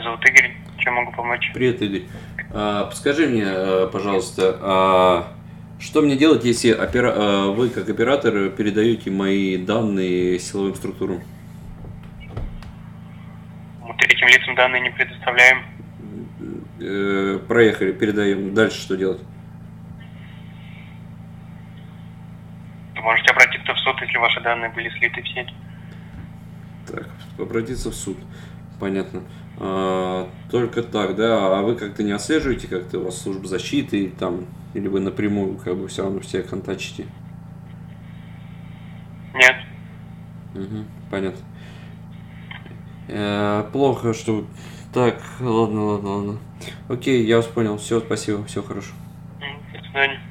Зовут Игорь. Чем могу помочь? Привет, Игорь. Подскажи мне, пожалуйста, что мне делать, если вы, как оператор, передаете мои данные силовым структурам? Мы третьим лицам данные не предоставляем. Проехали, передаем. Дальше что делать? Вы можете обратиться в суд, если ваши данные были слиты в сеть. Так, обратиться в суд. Понятно. Только так, да? А вы как-то не отслеживаете, как-то у вас служба защиты там, или вы напрямую как бы все равно все контачите? Нет. Угу, понятно. Плохо, что... Так, ладно. Окей, я вас понял. Все, спасибо, все хорошо. До свидания.